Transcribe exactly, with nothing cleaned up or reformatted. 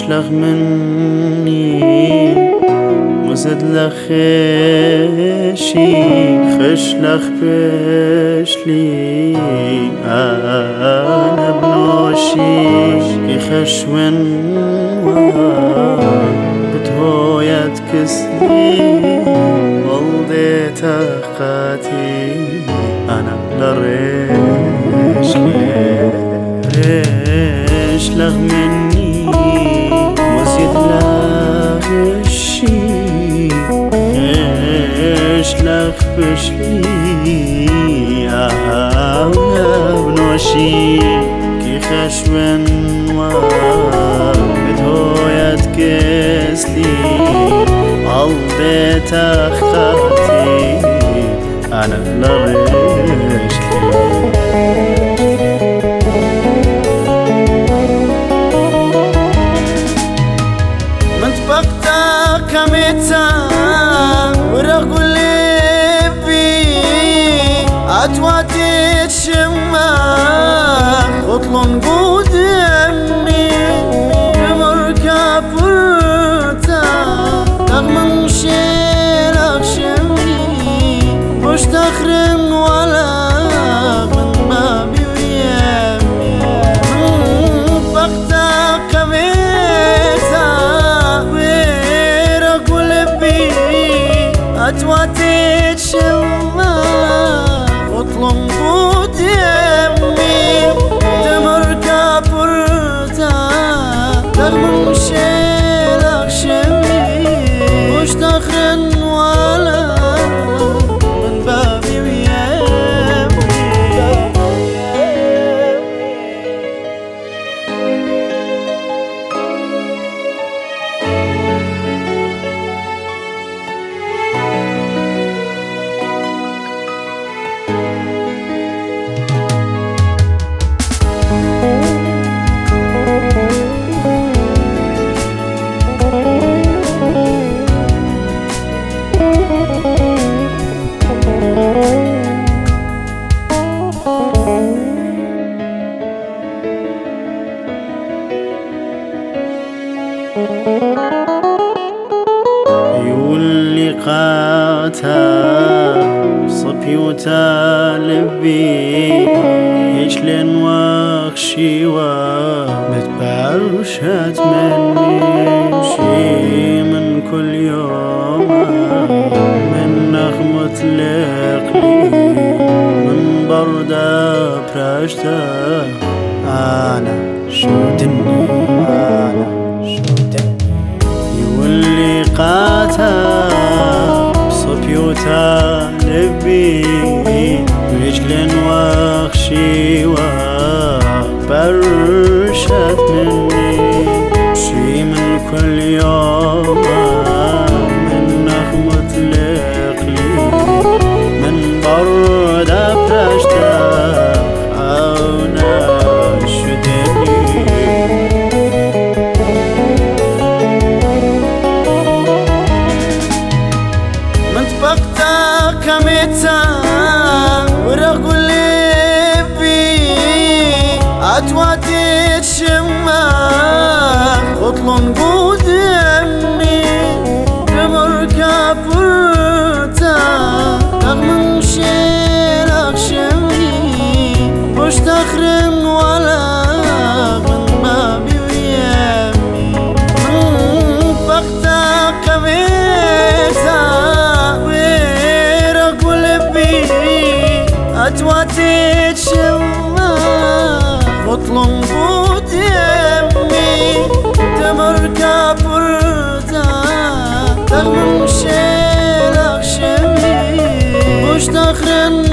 اشلغ مني مزد لخشي خشلخ بشلي أنا بنوشي يخشون بتهويت كسلي ولدي تقاتي أنا لرشلي رشلغ مني مزد لخشي خشلخ بشلي أنا بنوشي كي خشون بدهويت كسلي قلبي تخاتي أنا لرشلي من طبقتا كميتا ورغل لبي أتواتي تشمخ خطلن قدامي بمركب برتا رغم شيرك شمي مش تخرم ولا من بابي ويامي من طبقتا كميتا ورغل لبي أتواتي تشمخ خطلن قدامي دمركا برتا رغم شيلك شمي مش تخرن ولا من بابي ويامي يولي قاتا صبي وتالبي يشلن وخشي ومتبرشت مني شي من كل يوم من نغمة لقلي من بردة برشتة أنا شو دني أنا شو دني يولي قاتا صبيوتا لبي رجلن وخشي وبرشت مني شي من كل يوم من نغمة لقلي من بردة برشتة أنا شدني كميتا ورغل لبي أتواتي تشمخ خطلن قدامي بمركب برتا رغم شيلك شمي مش تخرم ولا من بابي ويامي من طبقتا كميتا أتواتي تشمخ خطلن قدامي تمركا برتا رغم شيلك شمي مش تخرن